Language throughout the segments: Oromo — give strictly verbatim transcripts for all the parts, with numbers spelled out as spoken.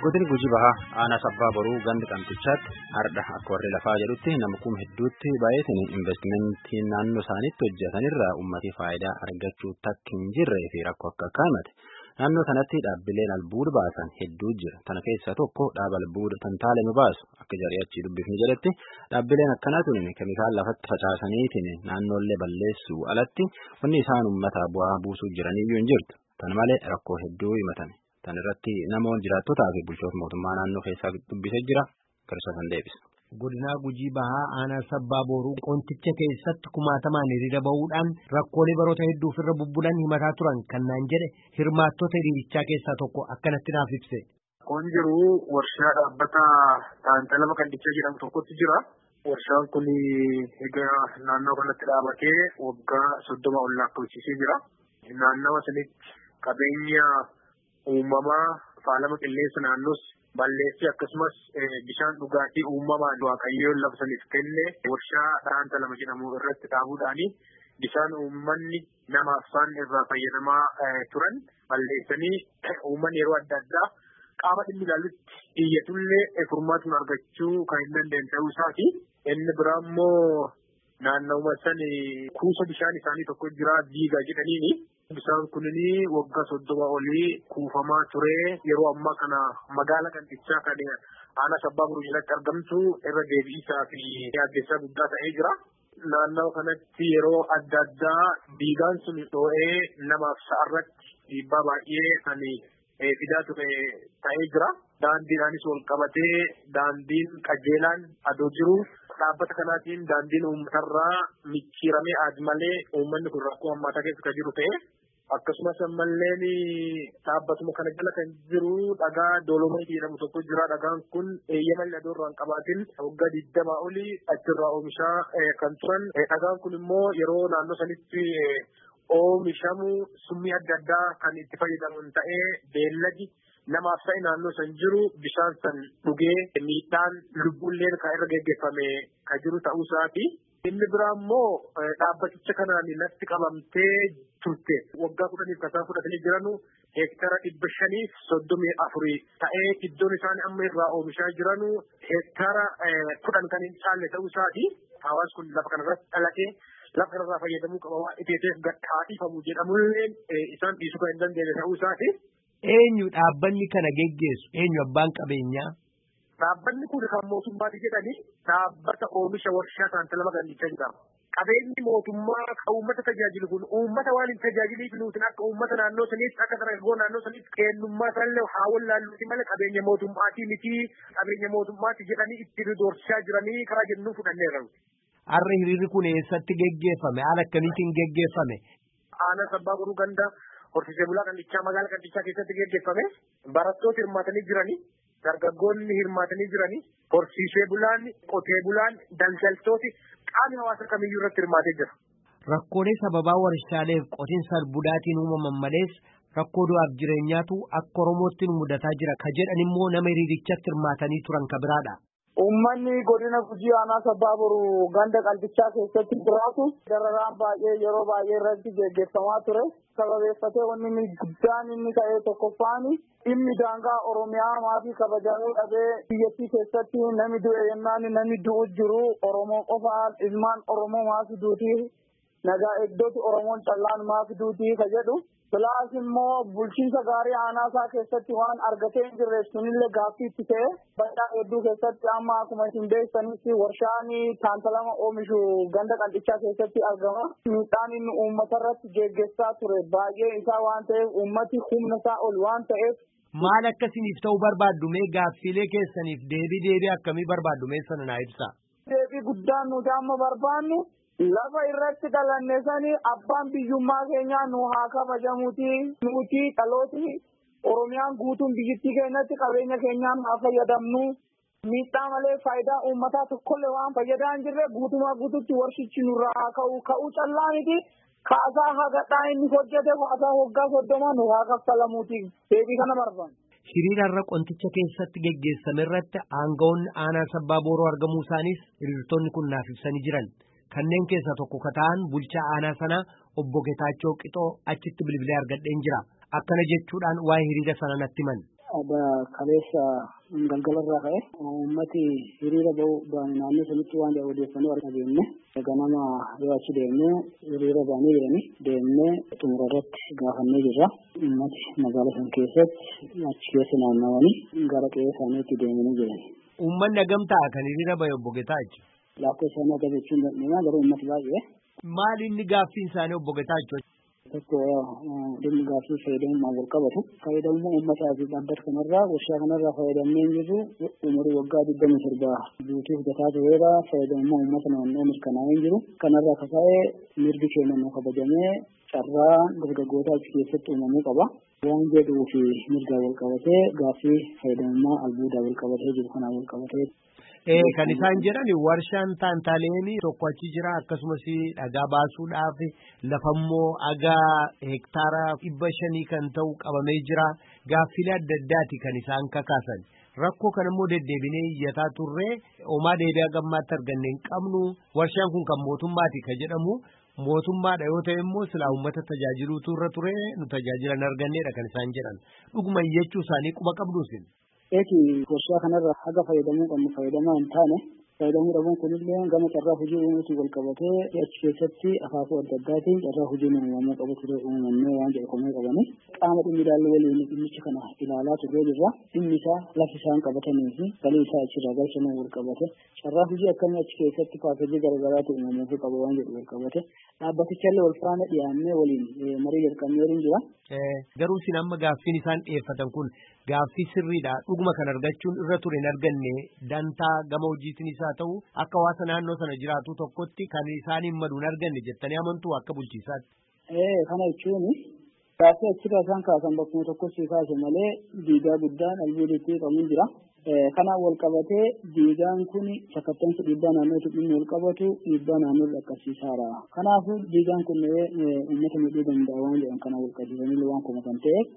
Godin Gujii Bahaa aanaa sabbaa boruu gandi qamxichaatti har'a akka warri lafaa jedhutti nama kuma hedduutti baay'atanii investimentii naannoo isaaniitti hojjetanirraa uummatni faayidaa argachuu takka hin jirree fi rakkoo akka akka himate. Naannoo sanatti dhaabbileen albuuda baasan hedduu jira. Tana keessaa tokko dhaaba albuuda tantaalame baasu akka jari'achii dubbifni jedhetti dhaabbileen akkanaa tuni keemikaala lafatti facaasaniitiin naannoollee balleessuu alatti wanni isaan uummata bu'aa buusuu jiraniyyuu hin jirtu. Tana malee rakkoo hedduu himatame. Tan irratti namoonni jiraattotaa fi bulchoota mootummaa naannoo keessaa dubbisee jira. Garsasan deebisa. Godinaa Gujii Bahaa aanaa sabbaa boruu qonticha keessatti kumaatamaan hiriira bahuudhaan rakkoolee baroota hedduu ofirra bubbulan himataa turan kannaan jedhe hirmaattota hiriirichaa keessaa tokko akkanatti naaf ibse. Kun jiru warshaa dhaabbata taantalama qandichaa jedhamu tokkotti jira. Warshaan kun egaa naannoo kanatti dhaabatee waggaa soddoma ol lakkoofsisee jira. Naannawa sanitti qabeenya uumamaa faalama qilleensa naannoos balleessee akkasumas bishaan dhugaatii uumamaan waaqayyoon lafa saniif kenne warshaa taantalama jedhamu irratti dhaabuudhaani bishaan uummanni namaaf isaan irraa fayyadamaa turan balleessanii uummanni yeroo adda addaa qaama dhimmi ilaalutti iyyatullee furmaatuma argachuu kan hin dandeenye ta'uu isaati. Inni biraa immoo naannawuma san kuusa bishaan isaanii tokko jira diigaa jedhaniini. Bishaan kunini waggaa soddoma olii kuufamaa ture yeroo ammaa kana magaala qandichaa kan aanaa sabbaa boruu jalatti argamtu irra deebi'isaa fi yaaddeessaa guddaa ta'ee jira. Naannawa kanatti yeroo adda addaa diigaan sun dhoo'ee namaaf sa'arratti dhiibbaa baay'ee kan fidaa ture ta'ee jira. Daandiidhaanis wal qabatee daandiin qajeelaan adoo jiru dhaabbata kanaatiin daandiin uummatarraa micciiramee aadi malee uummanni kun rakkoo hammaataa keessa kan jiru ta'e. Akkasumas ammalleen dhaabbatuma kana jala kan jiru dhagaa doolomayitii jedhamu tokko jira. Dhagaan kun eeyyama ladoorraa hin qabaatin waggaa digdamaa olii achirraa oomishaa kan turan. Dhagaan kun immoo yeroo naannoo sanitti oomishamu summii adda addaa kan itti fayyadaman ta'ee beelladi namaaf sa'i naannoo san jiru bishaan san dhugee miidhaan lubbuulleen kan irra geggeeffame kan jiru ta'uu isaati. Inni biraa immoo dhaabbaticha kanaan natti qabamtee turte waggaa kudhaniif kasaa fudhatanii jiranu heektara dhibba shaniif soddomii afurii ta'ee iddoon isaan amma irraa oomishaa jiranu heektara kudhan kan hin caalle ta'uu isaati. Hawaasni kun lafa kanarratti dhalatee lafa kanarraa fayyadamuu qaba waan iteeteef gadhaadhiifamu jedhamullee isaan dhiisuu kan hin dandeenye ta'uu isaati. Eenyu dhaabbanni kana geggeessu? Eenyu abbaan qabeenyaa? Dhaabbanni kun kan mootummaati jedhanii dhaabbata oomisha warshaa taantalama qandichaa jedhama. Qabeenyi mootummaa kan uummata tajaajilu kun uummata waan hin tajaajiliif nuutin akka uummata naannoo saniitti akka dargaggoo naannoo saniitti kennummaa sallee haa wallaalluuti malee qabeenya mootummaatii miti qabeenya mootummaati jedhanii itti doorsisaa jiranii karaa jennuu fudhanneerra. Har'a hiriirri kun eessatti geggeeffame? Haala akkamiitiin geggeeffame? Aanaa sabbaa boruu ganda horsiisee bulaa qandichaa magaala qandichaa keessatti geggeeffame. Barattoota hirmaatanii jiranii. Dargaggoonni hirmaatanii jiranii horsiisee bulaan qotee bulaan daldaltooti qaamni hawaasa kamiyyuu irratti hirmaatee jira. Rakkoolee sababaa warshaalee qotiinsa albuudaatiin uumaman malees rakkoo du'aaf jireenyaatu akka Oromootti nu mudataa jira ka jedhan immoo nama hiriirichatti hirmaatanii turan ka biraadha. Uummanni godina Gujii aanaa sabbaa boruu ganda qandichaa keessatti jiraatu dararaan baay'ee yeroo baay'ee irratti geggeeffamaa ture. Sababeeffatee wanni guddaan inni ta'ee tokkoffaan dhimmi daangaa Oromiyaa maatii kabajamuu dhabee biyyattii keessatti namni du'e yennaan namni du'u jiru Oromoo qofaan ilmaan Oromoo maatii duutii nagaa eegdoti Oromoon callaan maatii duutii ka jedhu. Bilaas immoo bulchiinsa gaarii aanaasaa keessatti waan argatee hin jirreef sunillee gaaffii itti ta'e baddaa hedduu keessatti amma akkuma isin beektanitti warshaan taantalama oomishu ganda qandichaa keessatti argama. Miidhaan inni uummata irratti geggeessaa ture baay'ee isaa waan ta'eef uummati humna isaa ol waan ta'eef. Maal akkasiniif ta'uu barbaaddu mee gaaffiilee keessaniif deebii deebii akkamii barbaaddu mee sana naa ibsaa. Deebii guddaan nuti amma barbaannu. Lafa irratti dhalanne sanii abbaan biyyummaa keenyaa nu haa kabajamuuti nuti dhalooti Oromiyaan guutuun biyyattii keenyatti qabeenya keenyaan haa fayyadamnu miidhaa malee faayidaa uummataa tokkollee waan fayyadaa hin jirre guutumaa guututti warshichi nurraa haa ka'u ka'uu callaa miti kaasaa hagadhaa inni hojjete kaasaa waggaa soddoma nu haa kaffalamuuti deebii kana barbaanna. Hiriira irra qonticha keessatti geggeessame irratti aangawoonni aanaa sabbaa boruu argamuu isaanis hiriirtonni kun naaf ibsanii jiran. Kanneen keessaa tokko ka ta'an bulchaa aanaa sanaa obbo Getaachoo Qixoo achitti bilbilee argadheen jira. Akkana jechuudhaan waa'ee hiriira sana natti himan. ada kaleessa galgalarraa ka'e uummati hiriira ba'uu naannoo sanitti waan odeeffannoo argannee ganama yoo achi deemnee hiriira ba'anii jiranii deemnee xumura irratti gaafannee jirra. Uummati magaalaa san keessatti achi keessa naannawanii gara qe'ee isaaniitti deemanii jiran. Uummanni hagamtaa kan hiriira ba'e obbo Getaacho? Laakkoo isaanii akka jechuun dandeenyaa garuu uummati baay'ee. Maali inni gaaffiin isaanii obbo Getaacho? Tokko dhimmi gaaffii fayyadamummaa wal qabatu. Fayyadamummaa uummataa fi dhaabbata kanarraa warshaa kanarraa fayyadamnee jirru umurii waggaa digdamii torbaa guutuuf gataa tureera. Fayyadamummaa uummata naannoo mirkanaa'ee jiru. Kanarraa ka'ee mirgi keenya nu kabajamee carraa dargaggootaa achi keessatti uumamuu qaba. Waan jedhuu fi mirgaa wal qabatee gaaffii fayyadamummaa albuudaa wal qabatee jiru kanaa wal qabatee. Eh kan isaan jedhan warshaan Taantaleen tokko achi jira akkasumas dhagaa baasuudhaaf lafammoo agaa hektaara dhibba shanii kan ta'u qabamee jira. Gaaffilee adda addaati kan isaan kakaasan. Rakkoo kanammoo deddeebinee iyyataa turree homaa deebi'aa gammaatti arganne hin qabnu. Warshaan kun kan mootummaati kan jedhamu mootummaadha yoo ta'e immoo silaa uummata tajaajiluu turre ture nu tajaajilan arganneedha kan isaan jedhan. Dhuguma iyyachuu isaanii quba qabduusin. Eki warshaa kanarra haga fayyadamuu qabnu fayyadamaa hin taane fayyadamuu dhabuun kunillee gama carraa hojii uumuutiin wal qabatee achi keessatti akaakuu adda addaatiin carraa hojii uumamuu qabu ture uumamnee waan jedhamee qabanii qaama dhimmi ilaallu waliin dhimmicha kana ilaalaa turree jirra. Dhimmi isaa lafi isaan qabatanii fi galii isaa achirraa galchanuu wal qabate carraa hojii akkamii achi keessatti paakeejii garaagaraatu uumamuu qaba waan jedhu wal qabate dhaabbatichallee wal faana dhiyaannee waliin marii jalqabnee waliin jira. Garuu isin amma gaaffiin isaan dhiyeeffatan kun gaaffii sirriidha. Dhuguma kan argachuun irra ture hin arganne dantaa gama hojiitiin isaa ta'u akka hawaasa naannoo sana jiraatu tokkotti kan isaan hin madu hin arganne jettanii amantuu akka bulchiisaatti. Ee kana jechuun gaaffii achirraa isaan kaasan bakkuma tokkotti kaase malee diigaa guddaan albuuditti qabuun jira. Kanaan wal qabatee diigaan kun saffisaan dhiibbaa naannootti dhimma wal qabatu dhiibbaa naannoo dhaqqabsiisaara. Kanaafuu diigaan kun uummata miidhuu danda'a waan jedhan kana wal qabsiisanii waan kuma kan ta'e.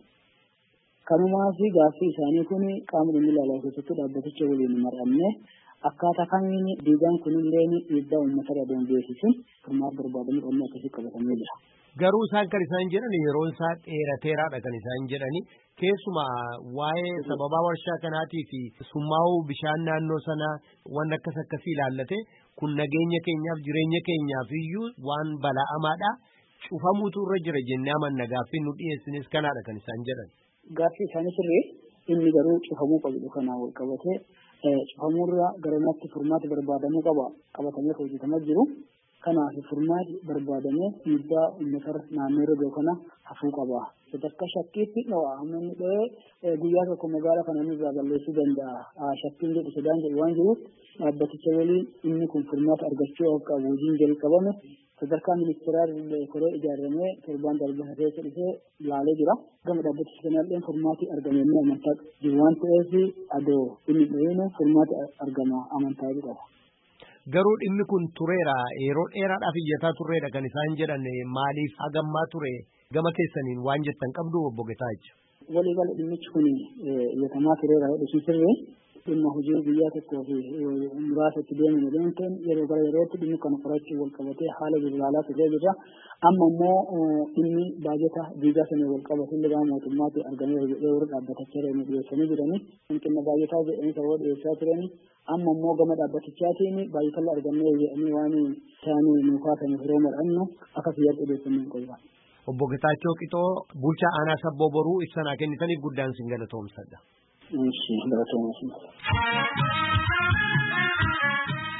Kanumaa fi gaaffii isaanii kun qaama dhimmi ilaalaa keessatti dhaabbaticha waliin mar'annee akkaataa kamiin diigaan kunillee dhiibbaa uummata irra dandeessisuun furmaata barbaadamu dhumma akkasii qabatamee jira. Garuu isaan kan isaan jedhan yeroon isaa dheerateeraadha kan isaan jedhani keessumaa waa'ee sababaa warshaa kanaatii fi summaa'uu bishaan naannoo sanaa waan akkas akkasii ilaallate kun nageenya keenyaaf jireenya keenyaaf iyyuu waan bala'amaadha cufamuutu irra jira jennee amanna gaaffiin nu dhiyeessines kanaadha kan isaan jedhan. Gaaffii isaanii sirrii inni garuu cufamuu qabu kanaan wal qabatee cufamuurra garanatti furmaata barbaadamuu qaba qabatamee hojjetamaa jiru. Kanaaf furmaati barbaadamee dhiibbaa uummata naannoo irra kana hafuu qaba. Sadarkaa shakkiitti dhawaamanii dhahee guyyaa tokko magaalaa kana irraa balleessuu danda'a. Shakkiin jedhu sodaan jedhu waan jiruuf dhaabbaticha waliin inni kun furmaata argachuu akka hojiin jalqabame sadarkaa ministeeraa koree ijaaramee torbaan darbee keessa dhufee ilaalee jira. Gama dhaabbaticha kanallee furmaati argamee amantaa jiru waan ta'eef adoo inni dhaheen furmaati argama amantaa qaba. Garuu dhimmi kun tureera yeroo dheeraadhaaf iyyataa turreedha kan isaan jedhan maaliif hagammaa ture gama keessaniin waan jettan qabdu obbo Getaacho. Walii gala dhimmichi kun iyyatamaa tureera jedhu sirrii dhimma hojii guyyaa tokkoo fi muraasa itti deemame deemteen yeroo gara yerootti dhimmi kana qorachuu wal qabatee haala ilaalaa turee jirra. Amma immoo dhimmi baajata diigaa sana wal qabatu illee mootummaatti argamee yeroo dhaabbatachaa jiran dhiyeessanii jiranii hanqina baajataa jedhanii sababa dhiyeessaa turanii. Amma immoo gama dhaabbatichaatiin baay'atalla argannee jedhanii waan isaanii nuufaatanii firoo madhannu akka fiyyaatti odeeffannoo qofa. Obbo Getaachoo Qixoo bulchaa aanaa sabboo boruu ibsanaa kennitaniif guddaan sin galatoomsadha. Galatoomsadha.